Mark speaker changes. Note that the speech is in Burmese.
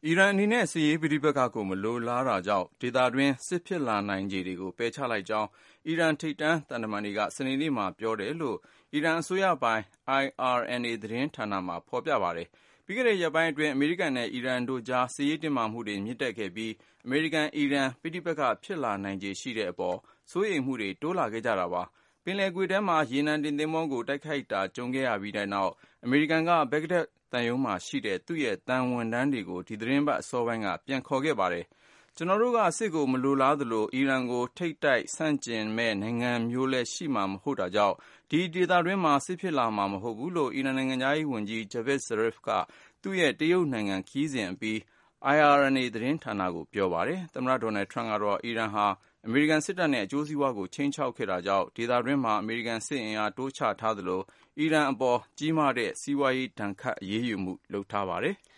Speaker 1: အီရန်အနေနဲ့စစ်ရေးပဋိပက္ခကိုမလိုလားတာကြောင့်ဒေသတွင်းစစ်ဖြစ်လာနိုင်ခြေတွေကိုပယ်ချလိုက်ကြောင်းအီရန်ထိပ်တန်းသံတမန်တွေကစနေနေ့မှာပြောတယ်လို့အီရန်အစိုးရပိုင် IRNA သတင်းဌာနမှာဖော်ပြပါတယ်။ပြီးခဲ့တဲ့ရက်ပိုင်းအတွင်းအမေရိကန်နဲ့အီရန်တို့ကြားစစ်ရေးတင်းမာမှုတွေမြင့်တက်ခဲ့ပြီးအမေရိကန်-အီရန်ပဋိပက္ခဖြစ်လာနိုင်ခြေရှိတဲ့အပေါ်စိုးရိမ်မှုတွေတိုးလာခဲ့ကြတာပါ။ပင်လယ်ကွေ့ထဲမှာရေနံတင်သင်္ဘောကိုတိုက်ခိုက်တာကြုံခဲ့ရပြီးတဲ့နောက်အမေရိကန်ကဘဂ္ဂဒက်သံရုံးမှာရှိတဲ့သူ့ရဲ့သံဝန်ထမ်းတွေကိုဒီသတင်းပတ်အစောပိုင်းကပြန်ခေါ်ခဲ့ပါတယ်။ကျွန်တော်တို့ကစစ်ကိုမလိုလားသလိုအီရန်ကိုထိပ်တိုက်ဆန့်ကျင်မဲ့နိုင်ငံမျိုးလည်းရှိမှာမဟုတ်တာကြောင့်ဒီဒေသတွင်းမှာစစ်ဖြစ်လာမှာမဟုတ်ဘူးလို့အီရန်နိုင်ငံသားရေးဝန်ကြီး Javad Zarif ကသူ့ရဲ့တရုတ်နိုင်ငံခရီးစဉ်အပြီး IRNA သတင်းဌာနကိုပြောပါတယ်။သမ္မတဒေါ်နယ်ထရန့်ကတော့အီရန်ဟာအမေရိကန်စစ်တပ်နဲ့အကျိုးစီးပွားကိုခြိမ်းခြောက်ခဲ့တာကြောင့်ဒေသတွင်းမှာအမေရိကန်စစ်အင်အားတိုးချထားသလိုအီရန်အပေါ်ကြီးမားတဲ့စီးပွားရေးဒဏ်ခတ်အရေးယူမှုလုပ်ထားပါတယ်။